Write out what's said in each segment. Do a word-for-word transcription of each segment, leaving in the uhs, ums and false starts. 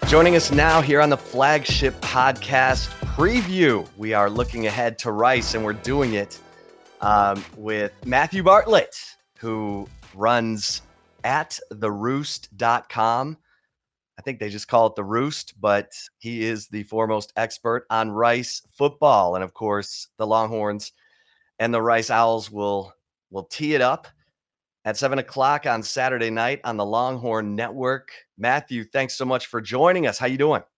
Joining us now here on the Flagship Podcast Preview, we are looking ahead to Rice, and we're doing it um, with Matthew Bartlett, who runs at the roost dot com. I think they just call it The Roost, but he is the foremost expert on Rice football. And of course, the Longhorns and the Rice Owls will, will tee it up at seven o'clock on Saturday night on the Longhorn Network. Matthew, thanks so much for joining us. How you doing?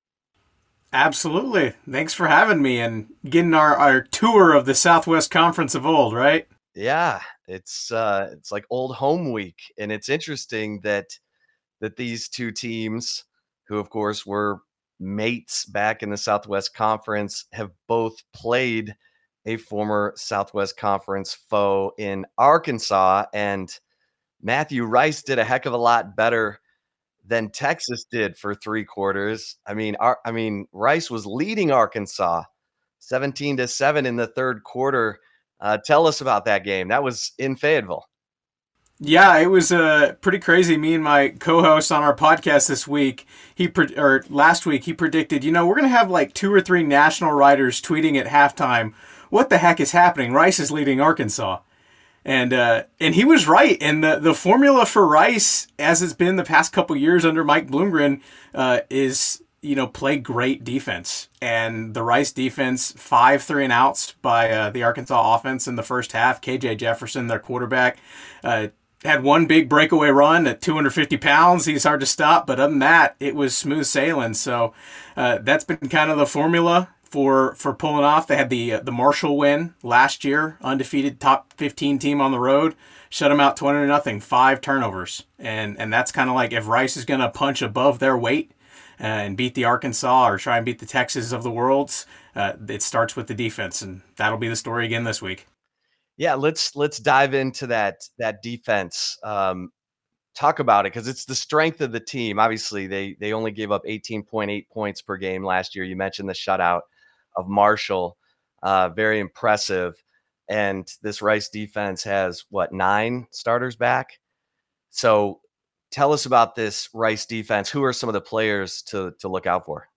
Absolutely. Thanks for having me and getting our, our tour of the Southwest Conference of old, right? Yeah, it's uh, it's like old home week. And it's interesting that that these two teams, who of course were mates back in the Southwest Conference, have both played a former Southwest Conference foe in Arkansas. And Matthew, Rice did a heck of a lot better than Texas did for three quarters. I mean, our, I mean, Rice was leading Arkansas seventeen to seven in the third quarter. Uh, tell us about that game. That was in Fayetteville. Yeah, it was uh, pretty crazy. Me and my co-host on our podcast this week, he pre- or last week, he predicted, you know, we're going to have like two or three national writers tweeting at halftime, what the heck is happening? Rice is leading Arkansas. And uh, and he was right. And the, the formula for Rice, as it's been the past couple years under Mike Bloomgren, uh, is, you know, play great defense. And the Rice defense, five three and outs by uh, the Arkansas offense in the first half. K J Jefferson, their quarterback, uh, had one big breakaway run at two hundred fifty pounds. He's hard to stop. But other than that, it was smooth sailing. So uh, that's been kind of the formula for for pulling off. They had the uh, the Marshall win last year, undefeated top fifteen team on the road, shut them out twenty to nothing, five turnovers. And and that's kind of like, if Rice is going to punch above their weight uh, and beat the Arkansas or try and beat the Texas of the worlds, uh, it starts with the defense, and that'll be the story again this week. Yeah, let's let's dive into that that defense. Um, talk about it, because it's the strength of the team. Obviously, they they only gave up eighteen point eight points per game last year. You mentioned the shutout of Marshall, uh, very impressive. And this Rice defense has, what, nine starters back? So tell us about this Rice defense. Who are some of the players to to look out for?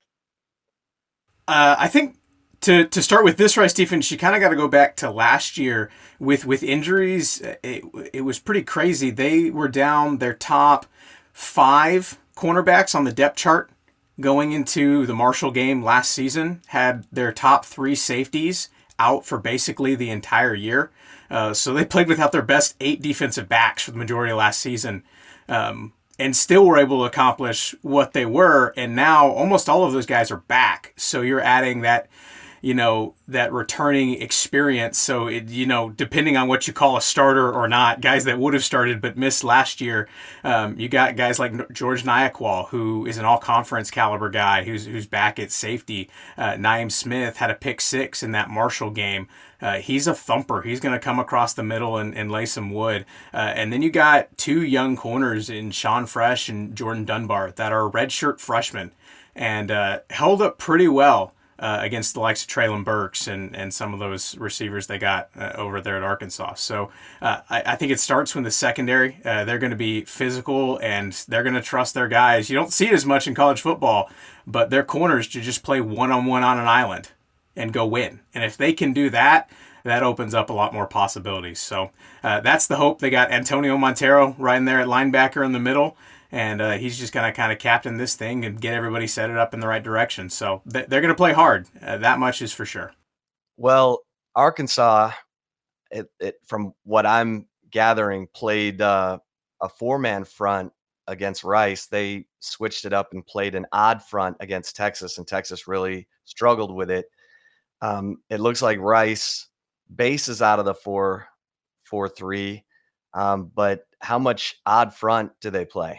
Uh, I think to to start with this Rice defense, you kind of got to go back to last year with with injuries. It, it was pretty crazy. They were down their top five cornerbacks on the depth chart going into the Marshall game last season, had their top three safeties out for basically the entire year. Uh, so they played without their best eight defensive backs for the majority of last season, um, and still were able to accomplish what they were. And now almost all of those guys are back. So you're adding that, you know, that returning experience. So, it, you know, depending on what you call a starter or not, guys that would have started but missed last year, um, you got guys like George Nyakwal, who is an all-conference caliber guy who's who's back at safety. Uh, Naeem Smith had a pick six in that Marshall game. Uh, he's a thumper. He's going to come across the middle and, and lay some wood. Uh, and then you got two young corners in Sean Fresh and Jordan Dunbar that are redshirt freshmen and uh, held up pretty well Uh, against the likes of Traylon Burks and, and some of those receivers they got uh, over there at Arkansas. So uh, I, I think it starts when the secondary. Uh, they're going to be physical and they're going to trust their guys. You don't see it as much in college football, but their corners to just play one-on-one on an island and go win. And if they can do that, that opens up a lot more possibilities. So uh, that's the hope. They got Antonio Montero right in there at linebacker in the middle. And uh, he's just going to kind of captain this thing and get everybody set it up in the right direction. So th- they're going to play hard. Uh, that much is for sure. Well, Arkansas, it, it, from what I'm gathering, played uh, a four-man front against Rice. They switched it up and played an odd front against Texas, and Texas really struggled with it. Um, it looks like Rice bases out of the four, four, three. Um, but how much odd front do they play?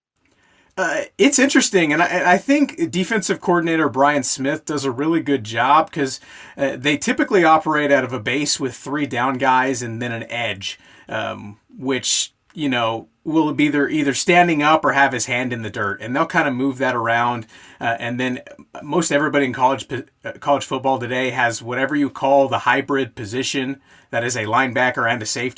Uh, it's interesting, and I, I think defensive coordinator Brian Smith does a really good job because uh, they typically operate out of a base with three down guys and then an edge, um, which, you know, will be either, either standing up or have his hand in the dirt, and they'll kind of move that around. Uh, and then most everybody in college uh, college football today has whatever you call the hybrid position, that is a linebacker and a safety.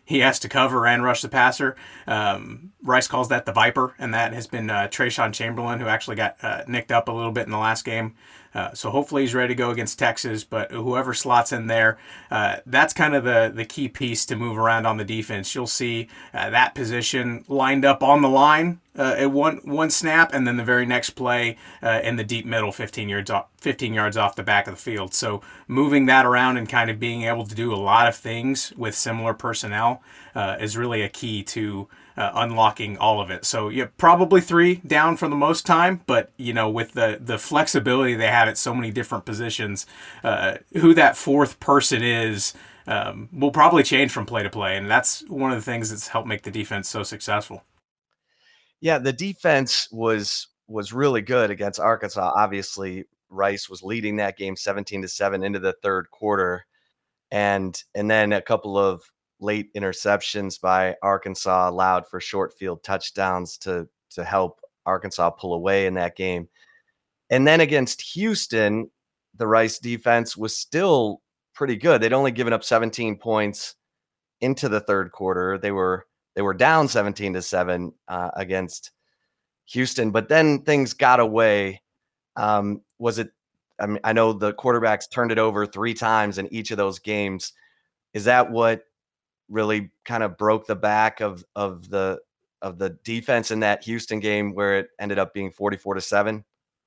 he has to cover and rush the passer. Um, Rice calls that the Viper, and that has been uh, Trayshawn Chamberlain, who actually got uh, nicked up a little bit in the last game. Uh, so hopefully he's ready to go against Texas, but whoever slots in there, uh, that's kind of the, the key piece to move around on the defense. You'll see uh, that position lined up on the line uh, at one one snap, and then the very next play uh, in the deep middle, fifteen yards off, fifteen yards off the back of the field. So moving that around and kind of being able to do a lot of things with similar personnel uh, is really a key to Uh, unlocking all of it. So yeah, probably three down for the most time, but you know, with the the flexibility they have at so many different positions, uh, who that fourth person is um, will probably change from play to play, and that's one of the things that's helped make the defense so successful. Yeah, the defense was was really good against Arkansas. Obviously, Rice was leading that game seventeen to seven into the third quarter, and and then a couple of late interceptions by Arkansas allowed for short field touchdowns to to help Arkansas pull away in that game. And then against Houston, the Rice defense was still pretty good. They'd only given up seventeen points into the third quarter. They were they were down seventeen to seven uh, against Houston, but then things got away. Um, was it? I mean, I know the quarterbacks turned it over three times in each of those games. Is that what really kind of broke the back of of the of the defense in that Houston game, where it ended up being forty-four to seven?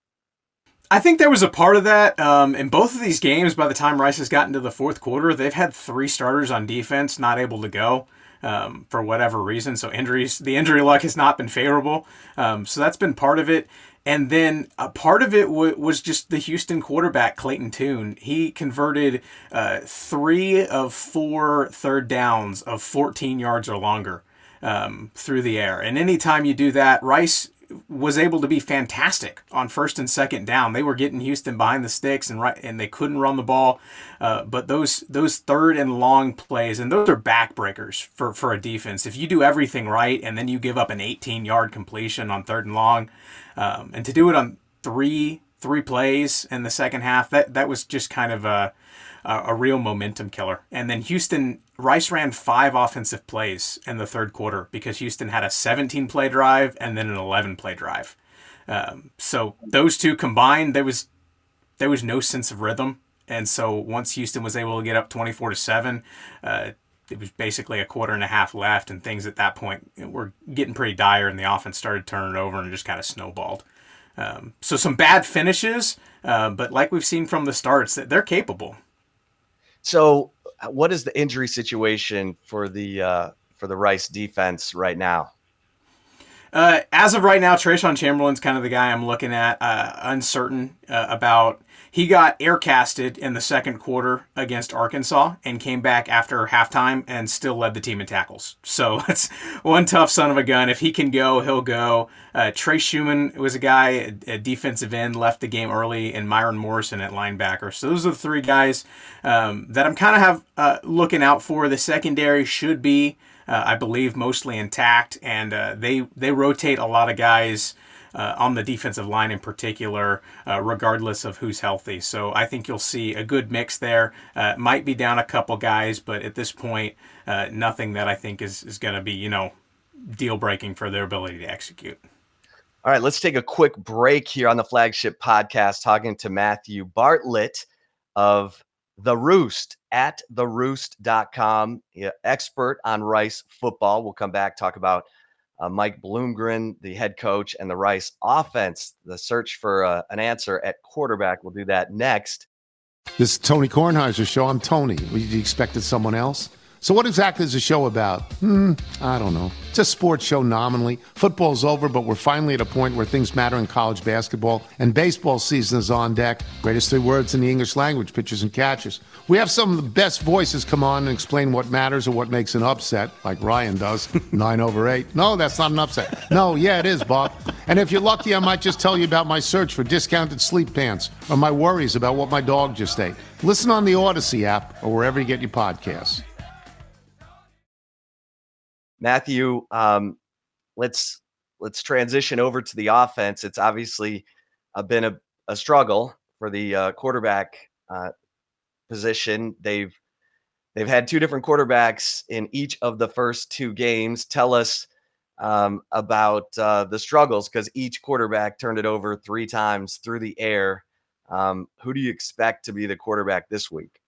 I think there was a part of that. Um, in both of these games, by the time Rice has gotten to the fourth quarter, they've had three starters on defense not able to go um, for whatever reason. So injuries, the injury luck has not been favorable. Um, so that's been part of it. And then a part of it w- was just the Houston quarterback, Clayton Tune. He converted uh, three of four third downs of fourteen yards or longer um, through the air. And anytime you do that, Rice was able to be fantastic on first and second down. They were getting Houston behind the sticks, and right, and they couldn't run the ball. Uh, but those those third and long plays, and those are backbreakers for, for a defense. If you do everything right and then you give up an eighteen-yard completion on third and long, um, and to do it on three three plays in the second half, that that was just kind of a a, a real momentum killer. And then Houston, Rice ran five offensive plays in the third quarter because Houston had a seventeen-play drive and then an eleven-play drive. Um, so those two combined, there was there was no sense of rhythm. And so once Houston was able to get up twenty-four to seven, uh, it was basically a quarter and a half left, and things at that point were getting pretty dire, and the offense started turning it over and just kind of snowballed. Um, so some bad finishes, uh, but like we've seen from the starts, that they're capable. So, what is the injury situation for the uh, for the Rice defense right now? Uh, as of right now, Trayshawn Chamberlain's kind of the guy I'm looking at. Uh, uncertain uh, about. He got aircasted in the second quarter against Arkansas and came back after halftime and still led the team in tackles. So that's one tough son of a gun. If he can go, he'll go. Uh, Trey Schumann was a guy, a, a defensive end, left the game early, and Myron Morrison at linebacker. So those are the three guys um, that I'm kind of have uh, looking out for. The secondary should be, uh, I believe, mostly intact, and uh, they they rotate a lot of guys Uh, on the defensive line in particular, uh, regardless of who's healthy. So I think you'll see a good mix there. Uh, might be down a couple guys, but at this point, uh, nothing that I think is, is going to be, you know, deal-breaking for their ability to execute. All right, let's take a quick break here on the Flagship Podcast, talking to Matthew Bartlett of The Roost at the roost dot com, yeah, expert on Rice football. We'll come back, talk about Uh, Mike Bloomgren, the head coach, and the Rice offense, the search for uh, an answer at quarterback. We'll do that next. This is Tony Kornheiser's show. I'm Tony. You expected someone else? So what exactly is the show about? Hmm, I don't know. It's a sports show nominally. Football's over, but we're finally at a point where things matter in college basketball, and baseball season is on deck. Greatest three words in the English language, pitchers and catchers. We have some of the best voices come on and explain what matters or what makes an upset, like Ryan does, nine over eight. No, that's not an upset. No, yeah, it is, Bob. And if you're lucky, I might just tell you about my search for discounted sleep pants or my worries about what my dog just ate. Listen on the Odyssey app or wherever you get your podcasts. Matthew, um, let's let's transition over to the offense. It's obviously uh, been a, a struggle for the uh, quarterback uh, position. They've they've had two different quarterbacks in each of the first two games. Tell us um, about uh, the struggles, because each quarterback turned it over three times through the air. Um, who do you expect to be the quarterback this week?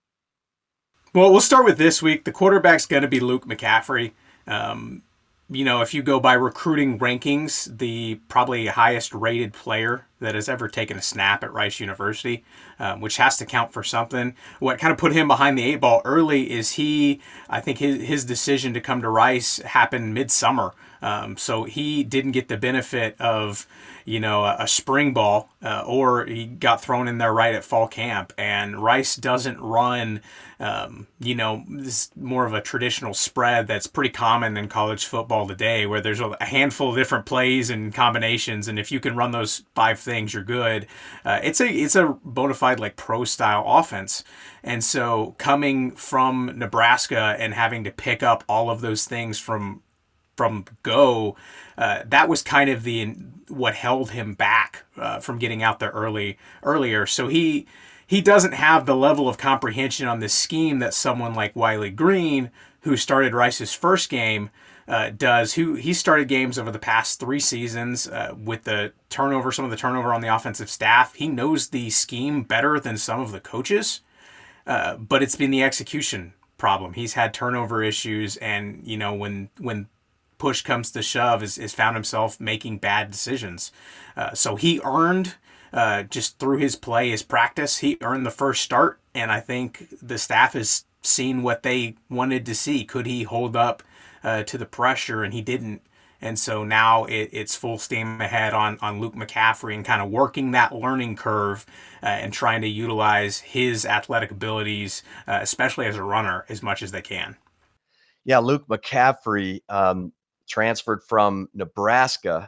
Well, we'll start with this week. The quarterback's going to be Luke McCaffrey. Um, you know, if you go by recruiting rankings, the probably highest rated player that has ever taken a snap at Rice University, um, which has to count for something. What kind of put him behind the eight ball early is he, I think his, his decision to come to Rice happened midsummer. Um, so he didn't get the benefit of, you know, a, a spring ball, uh, or he got thrown in there right at fall camp. And Rice doesn't run, um, you know, this more of a traditional spread that's pretty common in college football today, where there's a handful of different plays and combinations, and if you can run those five things, you're good. Uh, it's a it's a bona fide like pro style offense, and so coming from Nebraska and having to pick up all of those things from from go, uh, that was kind of the what held him back uh, from getting out there early earlier. So he he doesn't have the level of comprehension on this scheme that someone like Wiley Green, who started Rice's first game, uh, does. Who he started games over the past three seasons uh, with the turnover, some of the turnover on the offensive staff. He knows the scheme better than some of the coaches, uh, but it's been the execution problem. He's had turnover issues, and you know when when push comes to shove, is, is found himself making bad decisions. Uh, so he earned, uh, just through his play, his practice, he earned the first start, and I think the staff has seen what they wanted to see. Could he hold up uh, to the pressure? And he didn't. And so now it, it's full steam ahead on, on Luke McCaffrey and kind of working that learning curve uh, and trying to utilize his athletic abilities, uh, especially as a runner, as much as they can. Yeah, Luke McCaffrey, um, transferred from Nebraska,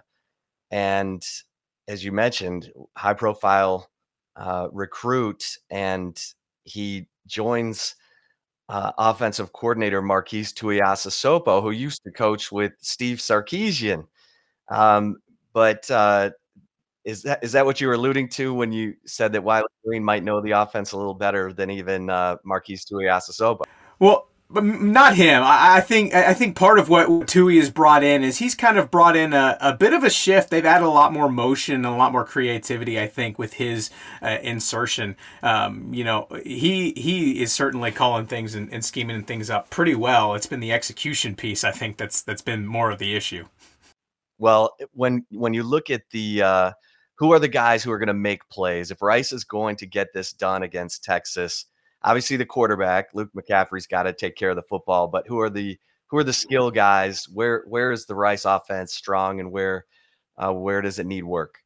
and as you mentioned, high profile uh, recruit, and he joins uh, offensive coordinator Marquise Tuiasosopo, who used to coach with Steve Sarkisian. Um, but uh, is that is that what you were alluding to when you said that Wiley Green might know the offense a little better than even uh, Marquise Tuiasosopo? Well, but not him. I think I think part of what Tui has brought in is he's kind of brought in a, a bit of a shift. They've added a lot more motion and a lot more creativity, I think, with his uh, insertion. Um, you know, he he is certainly calling things and, and scheming things up pretty well. It's been the execution piece, I think, that's that's been more of the issue. Well, when when you look at the uh, who are the guys who are going to make plays, if Rice is going to get this done against Texas, obviously the quarterback, Luke McCaffrey's got to take care of the football, but who are the who are the skill guys? Where where is the Rice offense strong, and where uh, where does it need work?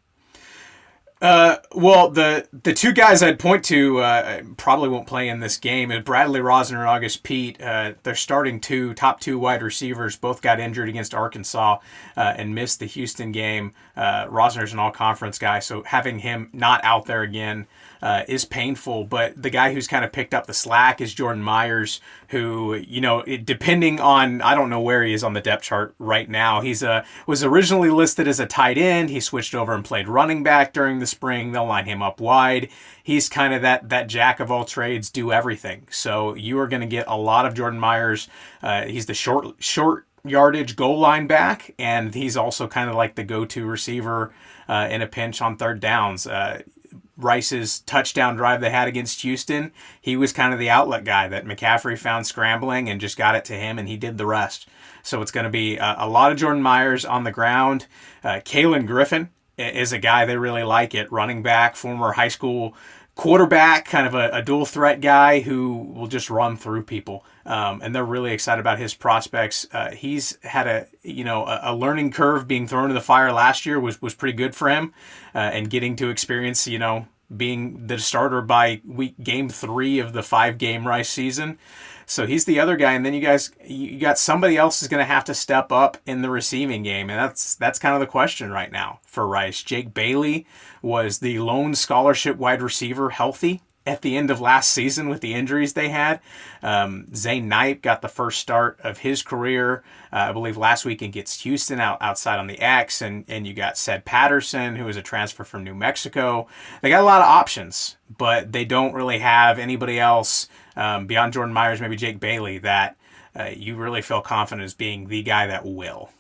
Uh, well, the the two guys I'd point to uh, probably won't play in this game is Bradley Rosner and August Peete. Uh, they're starting two top two wide receivers. Both got injured against Arkansas uh, and missed the Houston game. Uh, Rosner's an all-conference guy, so having him not out there again uh, is painful. But the guy who's kind of picked up the slack is Jordan Myers, who, you know, it, depending on, I don't know where he is on the depth chart right now. He's a was originally listed as a tight end. He switched over and played running back during the spring. They'll line him up wide. He's kind of that that jack of all trades, do everything. So you are going to get a lot of Jordan Myers. Uh, he's the short short yardage goal line back, and he's also kind of like the go-to receiver uh, in a pinch on third downs. Uh, Rice's touchdown drive they had against Houston, he was kind of the outlet guy that McCaffrey found scrambling and just got it to him, and he did the rest. So it's going to be a, a lot of Jordan Myers on the ground. Uh, Kalen Griffin is a guy they really like at running back, former high school quarterback, kind of a, a dual threat guy who will just run through people. Um, and they're really excited about his prospects. Uh, he's had a, you know, a, a learning curve. Being thrown to the fire last year was, was pretty good for him, uh, and getting to experience, you know, being the starter by week game three of the five game Rice season. So he's the other guy, and then you guys, you got somebody else is going to have to step up in the receiving game, and that's that's kind of the question right now for Rice. Jake Bailey was the lone scholarship wide receiver healthy at the end of last season with the injuries they had. Um, Zane Knipe got the first start of his career, uh, I believe, last week against Houston out, outside on the X, and, and you got Ced Patterson, who is a transfer from New Mexico. They got a lot of options, but they don't really have anybody else um, beyond Jordan Myers, maybe Jake Bailey, that uh, you really feel confident as being the guy that will?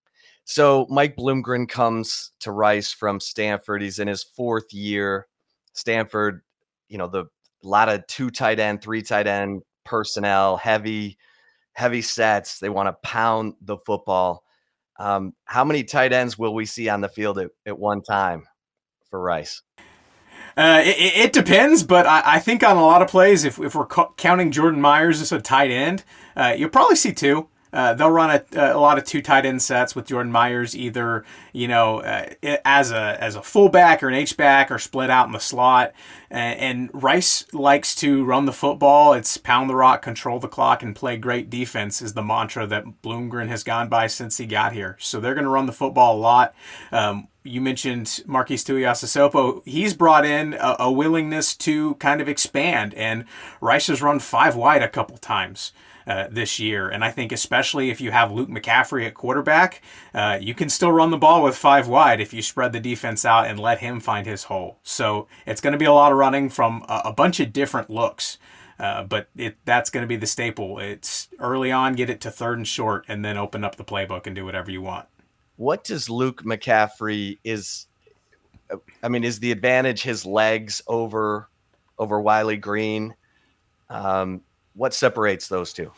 So Mike Bloomgren comes to Rice from Stanford. He's in his fourth year. Stanford, you know, the a lot of two tight end, three tight end personnel, heavy, heavy sets. They want to pound the football. Um, how many tight ends will we see on the field at, at one time for Rice? Uh, it, it depends, but I, I think on a lot of plays, if, if we're co- counting Jordan Myers as a tight end, uh, you'll probably see two. Uh, they'll run a, a lot of two tight end sets with Jordan Myers, either you know uh, as a as a fullback or an H back, or split out in the slot. And, and Rice likes to run the football. It's pound the rock, control the clock, and play great defense is the mantra that Bloomgren has gone by since he got here. So they're going to run the football a lot. Um, You mentioned Marquise Tuiasosopo. He's brought in a, a willingness to kind of expand, and Rice has run five wide a couple times uh, this year. And I think especially if you have Luke McCaffrey at quarterback, uh, you can still run the ball with five wide if you spread the defense out and let him find his hole. So it's going to be a lot of running from a, a bunch of different looks. Uh, but it that's going to be the staple. It's early on, get it to third and short, and then open up the playbook and do whatever you want. What does Luke McCaffrey is? I mean, is the advantage his legs over over Wiley Green? Um, what separates those two?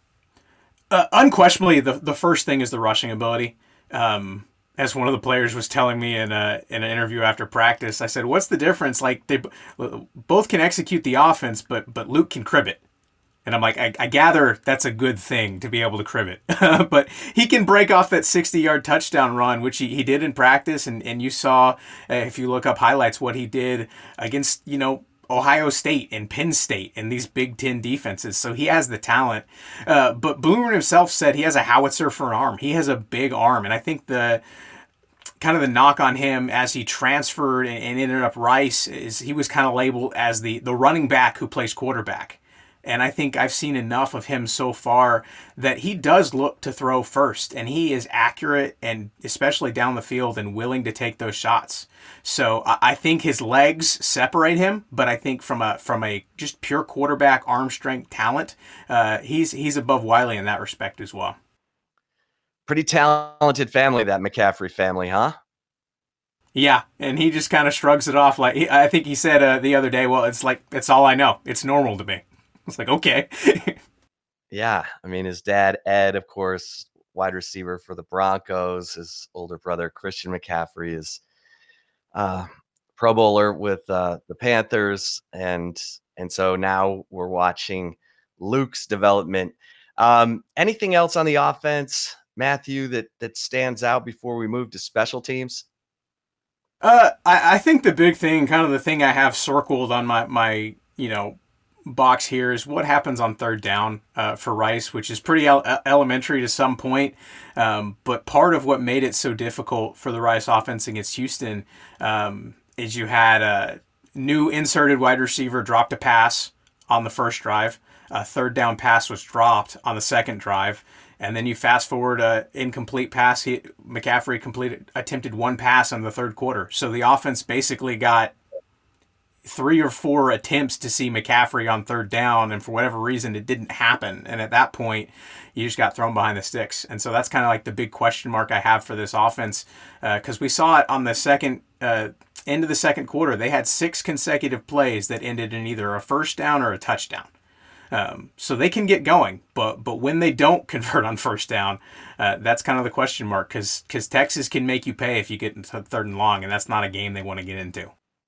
Uh, unquestionably, the the first thing is the rushing ability. Um, as one of the players was telling me in a in an interview after practice, I said, "What's the difference? Like they both can execute the offense, but but Luke can crib it." And I'm like, I, I gather that's a good thing to be able to crib it. But he can break off that sixty-yard touchdown run, which he, he did in practice. And, and you saw, uh, if you look up highlights, what he did against, you know, Ohio State and Penn State and these Big Ten defenses. So he has the talent. Uh, but Bloomgren himself said he has a howitzer for an arm. He has a big arm. And I think the kind of the knock on him as he transferred and, and ended up Rice is he was kind of labeled as the, the running back who plays quarterback. And I think I've seen enough of him so far that he does look to throw first, and he is accurate and especially down the field and willing to take those shots. So I think his legs separate him, but I think from a from a just pure quarterback arm strength talent, uh, he's he's above Wiley in that respect as well. Pretty talented family, that McCaffrey family, huh? Yeah, and he just kind of shrugs it off. Like he, I think he said uh, the other day, well, it's like it's all I know. It's normal to me. It's like, okay. Yeah. I mean, his dad, Ed, of course, wide receiver for the Broncos. His older brother, Christian McCaffrey, is uh, Pro Bowler with uh, the Panthers. And and so now we're watching Luke's development. Um, anything else on the offense, Matthew, that, that stands out before we move to special teams? Uh, I, I think the big thing, kind of the thing I have circled on my, my you know, box here is what happens on third down uh, for Rice, which is pretty el- elementary to some point. Um, but part of what made it so difficult for the Rice offense against Houston um, is you had a new inserted wide receiver dropped a pass on the first drive. A third down pass was dropped on the second drive. And then you fast forward a incomplete pass. He, McCaffrey completed attempted one pass in the third quarter. So the offense basically got three or four attempts to see McCaffrey on third down, and for whatever reason, it didn't happen. And at that point, you just got thrown behind the sticks. And so that's kind of like the big question mark I have for this offense, because uh, we saw it on the second uh, end of the second quarter. They had six consecutive plays that ended in either a first down or a touchdown. Um, so they can get going, but but when they don't convert on first down, uh, that's kind of the question mark, because because Texas can make you pay if you get into third and long, and that's not a game they want to get into.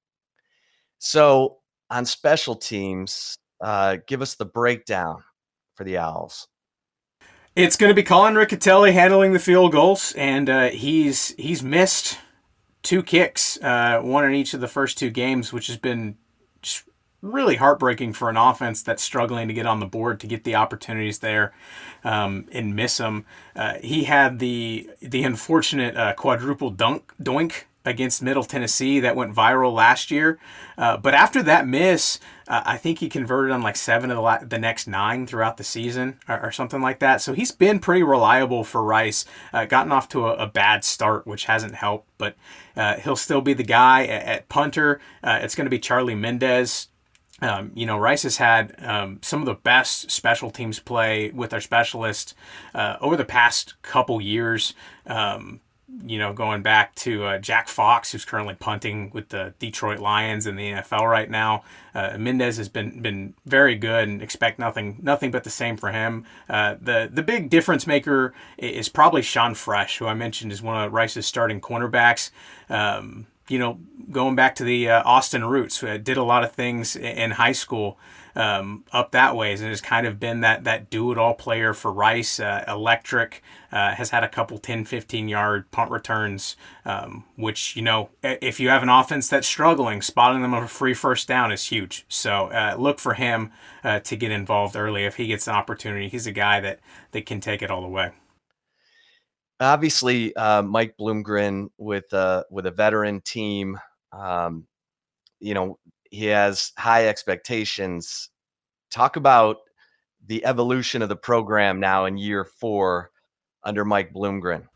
So on special teams, uh, give us the breakdown for the Owls. It's going to be Colin Riccatelli handling the field goals, and uh, he's he's missed two kicks, uh, one in each of the first two games, which has been just really heartbreaking for an offense that's struggling to get on the board, to get the opportunities there um, and miss them. Uh, he had the the unfortunate uh, quadruple dunk doink against Middle Tennessee that went viral last year. Uh, but after that miss, uh, I think he converted on like seven of the, la- the next nine throughout the season or, or something like that. So he's been pretty reliable for Rice, uh, gotten off to a, a bad start, which hasn't helped, but uh, he'll still be the guy at, at punter. Uh, it's going to be Charlie Mendez. Um, you know, Rice has had um, some of the best special teams play with their specialists uh, over the past couple years. Um, you know, going back to uh, Jack Fox, who's currently punting with the Detroit Lions in the N F L right now. Uh, Mendez has been been very good, and expect nothing nothing but the same for him. Uh, the the big difference maker is probably Sean Fresh, who I mentioned is one of Rice's starting cornerbacks. Um, you know, going back to the uh, Austin roots, uh, did a lot of things in high school um, up that ways, and has kind of been that that do-it-all player for Rice. Uh, electric, uh, has had a couple ten, fifteen-yard punt returns, um, which, you know, if you have an offense that's struggling, spotting them on a free first down is huge. So uh, look for him uh, to get involved early if he gets an opportunity. He's a guy that, that can take it all the way. Obviously, uh, Mike Bloomgren with a with a veteran team, um, you know, he has high expectations. Talk about the evolution of the program now in year four under Mike Bloomgren.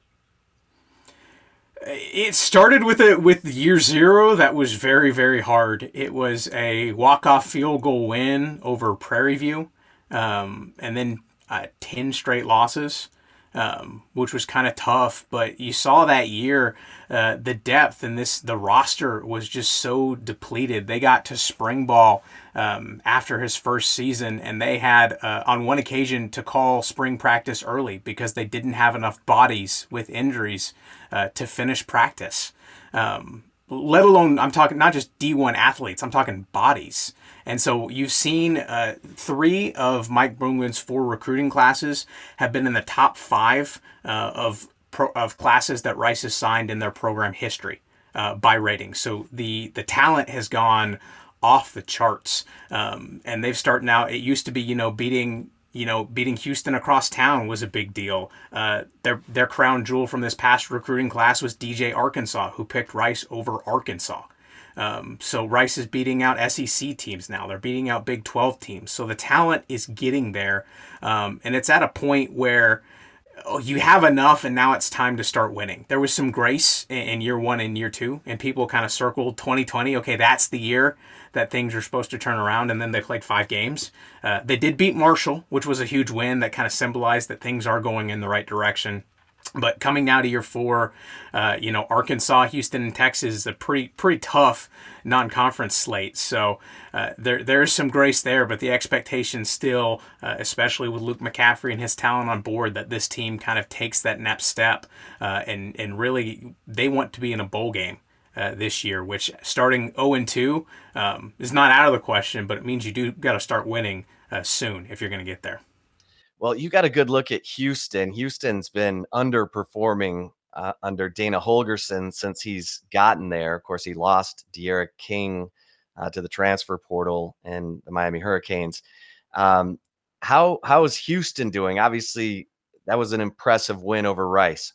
It started with a with year zero that was very very hard. It was a walk off field goal win over Prairie View, um, and then uh, ten straight losses. Um, which was kind of tough, but you saw that year uh, the depth in this the roster was just so depleted. They got to spring ball um, after his first season, and they had uh, on one occasion to call spring practice early because they didn't have enough bodies with injuries uh, to finish practice. Um, let alone, I'm talking not just D one athletes, I'm talking bodies. And so you've seen uh, three of Mike Bloomgren's four recruiting classes have been in the top five uh, of pro- of classes that Rice has signed in their program history uh, by rating. So the the talent has gone off the charts, um, and they've started now. It used to be, you know, beating you know beating Houston across town was a big deal. Uh, their their crown jewel from this past recruiting class was D J Arkansas, who picked Rice over Arkansas. Um, so Rice is beating out S E C teams now. They're beating out Big twelve teams. So the talent is getting there. Um, and it's at a point where oh, you have enough and now it's time to start winning. There was some grace in, in year one and year two, and people kind of circled twenty twenty. Okay, that's the year that things are supposed to turn around, and then they played five games. Uh, they did beat Marshall, which was a huge win that kind of symbolized that things are going in the right direction. But coming now to year four, uh, you know, Arkansas, Houston, and Texas is a pretty pretty tough non-conference slate. So uh, there there is some grace there, but the expectation still, uh, especially with Luke McCaffrey and his talent on board, that this team kind of takes that next step uh, and and really they want to be in a bowl game uh, this year. Which starting oh and two um, is not out of the question, but it means you do got to start winning uh, soon if you're going to get there. Well, you got a good look at Houston. Houston's been underperforming uh, under Dana Holgorsen since he's gotten there. Of course, he lost De'Ara King uh, to the transfer portal and the Miami Hurricanes. Um, how how is Houston doing? Obviously, that was an impressive win over Rice.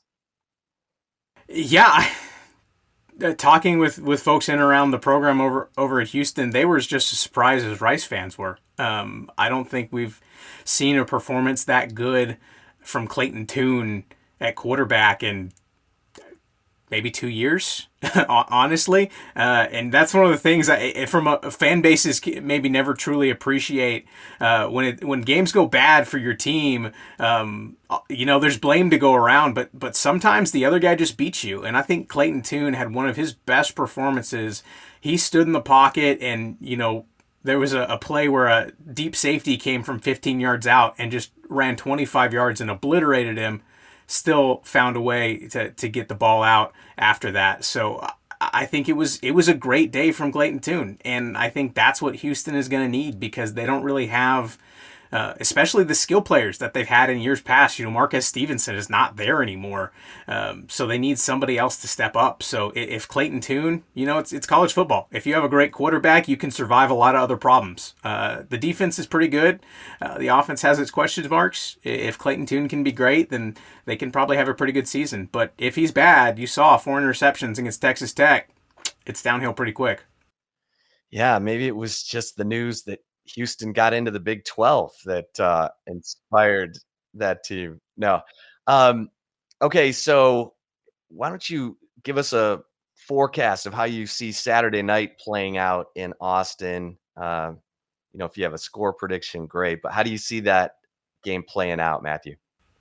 Yeah. I- Uh, talking with, with folks in and around the program over over at Houston, they were just as surprised as Rice fans were. Um, I don't think we've seen a performance that good from Clayton Tune at quarterback in maybe two years, honestly. Uh, and that's one of the things that, from a, fan bases maybe never truly appreciate uh, when it when games go bad for your team. Um, you know, there's blame to go around, but but sometimes the other guy just beats you. And I think Clayton Tune had one of his best performances. He stood in the pocket, and you know, there was a, a play where a deep safety came from fifteen yards out and just ran twenty-five yards and obliterated him. Still found a way to, to get the ball out after that. So I think it was it was a great day from Clayton Tune, and I think that's what Houston is going to need because they don't really have, uh, especially the skill players that they've had in years past. You know, Marquez Stevenson is not there anymore, um, so they need somebody else to step up. So if Clayton Tune, you know, it's it's college football. If you have a great quarterback, you can survive a lot of other problems. Uh, the defense is pretty good. Uh, the offense has its question marks. If Clayton Tune can be great, then they can probably have a pretty good season. But if he's bad, you saw four interceptions against Texas Tech. It's downhill pretty quick. Yeah, maybe it was just the news that Houston got into the Big twelve that uh, inspired that team. No. Um, okay, so why don't you give us a forecast of how you see Saturday night playing out in Austin? Uh, you know, if you have a score prediction, great. But how do you see that game playing out, Matthew?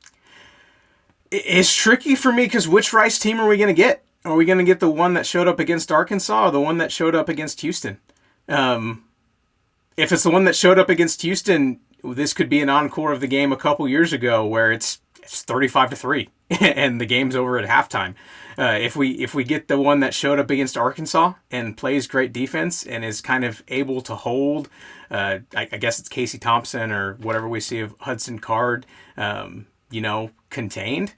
It's tricky for me because which Rice team are we going to get? Are we going to get the one that showed up against Arkansas or the one that showed up against Houston? Um, if it's the one that showed up against Houston, this could be an encore of the game a couple years ago where it's it's thirty-five to three and the game's over at halftime. Uh, if we if we get the one that showed up against Arkansas and plays great defense and is kind of able to hold, uh, I, I guess it's Casey Thompson or whatever we see of Hudson Card, um, you know, contained,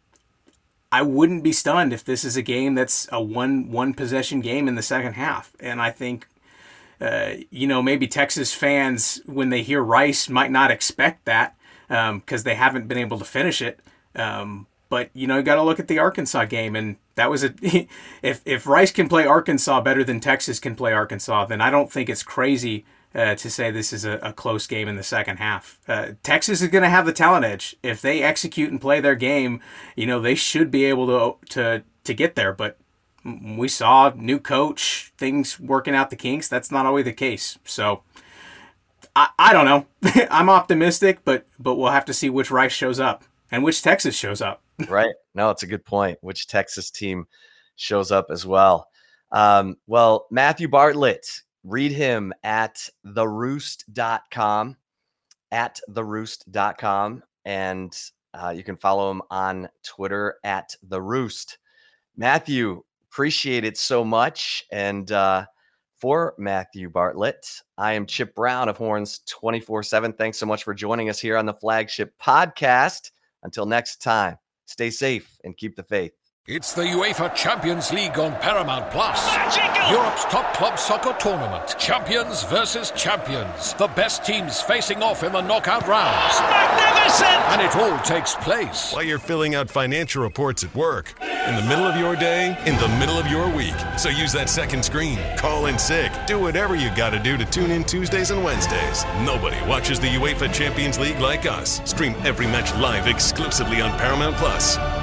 I wouldn't be stunned if this is a game that's a one one possession game in the second half. And I think, uh, you know, maybe Texas fans, when they hear Rice, might not expect that because um, they haven't been able to finish it. Um, but, you know, you got to look at the Arkansas game. And that was a if, if Rice can play Arkansas better than Texas can play Arkansas, then I don't think it's crazy Uh, to say this is a, a close game in the second half. Uh, Texas is going to have the talent edge. If they execute and play their game, you know, they should be able to to to get there. But we saw new coach, things working out the kinks. That's not always the case. So I, I don't know. I'm optimistic, but but we'll have to see which Rice shows up and which Texas shows up. Right. No, it's a good point. Which Texas team shows up as well. Um, well, Matthew Bartlett, read him at the roost dot com, at the roost dot com, and uh, you can follow him on Twitter at The Roost. Matthew, appreciate it so much. And uh, for Matthew Bartlett, I am Chip Brown of Horns twenty-four seven. Thanks so much for joining us here on the Flagship Podcast. Until next time, stay safe and keep the faith. It's the UEFA Champions League on Paramount Plus. Europe's top club soccer tournament. Champions versus champions. The best teams facing off in the knockout rounds. Magnificent! And it all takes place while you're filling out financial reports at work, in the middle of your day, in the middle of your week. So use that second screen, call in sick, do whatever you got to do to tune in Tuesdays and Wednesdays. Nobody watches the UEFA Champions League like us. Stream every match live exclusively on Paramount Plus.